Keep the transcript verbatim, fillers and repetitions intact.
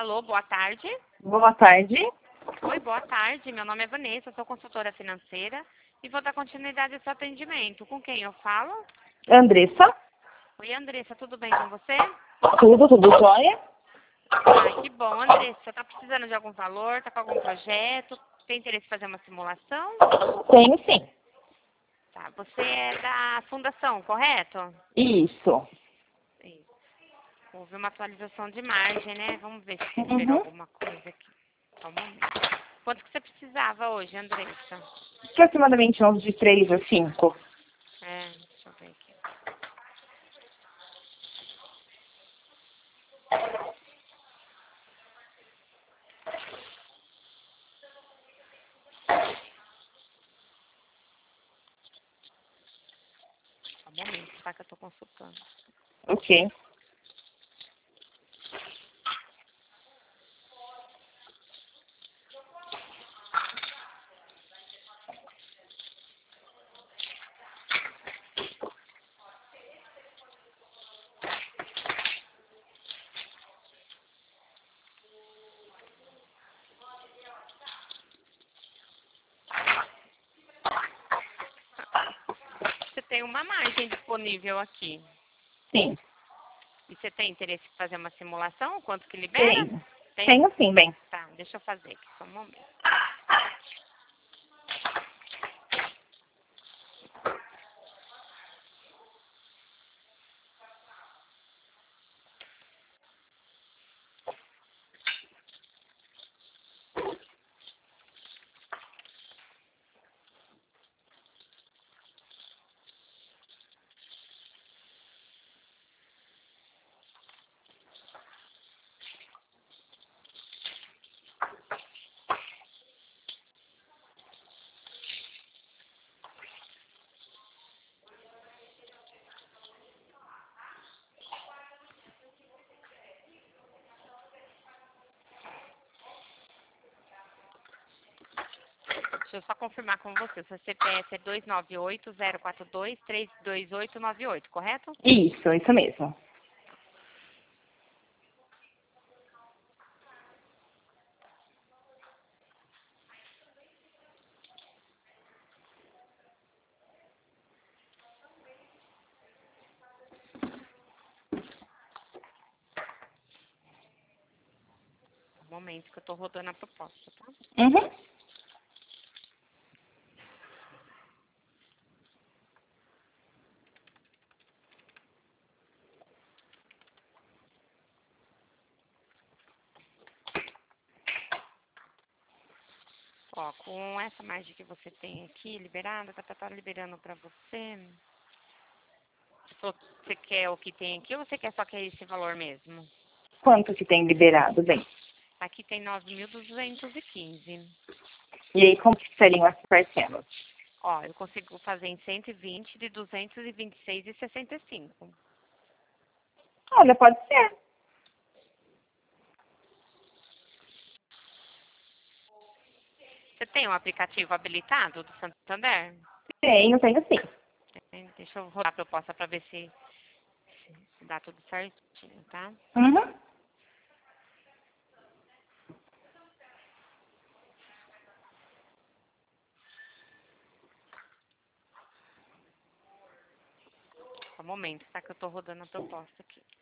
Alô, boa tarde. Boa tarde. Oi, boa tarde. Meu nome é Vanessa, sou consultora financeira e vou dar continuidade ao seu atendimento. Com quem eu falo? Andressa. Oi, Andressa, tudo bem com você? Tudo, tudo jóia? Ai, que bom. Andressa, está precisando de algum valor? Está com algum projeto? Tem interesse em fazer uma simulação? Tenho sim. Tá, você é da fundação, correto? Isso. Isso. Houve uma atualização de margem, né? Vamos ver se liberou Uhum. alguma coisa aqui. Só um momento. Quanto que você precisava hoje, Andressa? Aproximadamente uns de três a cinco. É, deixa eu ver aqui. Só um momento, tá? Que eu tô consultando. Ok. Você tem uma margem disponível aqui. Sim. E você tem interesse em fazer uma simulação? Quanto que libera? Tenho. Tem? Tenho sim, bem. Tá, deixa eu fazer aqui, só um momento. Deixa eu só confirmar com você. Seu C P F é dois nove oito, zero quatro dois, três dois oito nove oito, correto? Isso, isso mesmo. Um momento que eu tô rodando a proposta, tá? Uhum. Ó, com essa margem que você tem aqui liberada, tá, tá, tá liberando pra você. Você falou que você quer o que tem aqui ou você quer só que é esse valor mesmo? Quanto que tem liberado, bem? Aqui tem nove mil duzentos e quinze. E aí, como que seriam as parcelas? Ó, eu consigo fazer em cento e vinte de duzentos e vinte e seis e sessenta e cinco. Olha, pode ser. Você tem um aplicativo habilitado do Santander? Tenho, tenho sim. É, deixa eu rodar a proposta para ver se, se dá tudo certinho, tá? Uhum. Só um momento, tá? Que eu tô rodando a proposta aqui.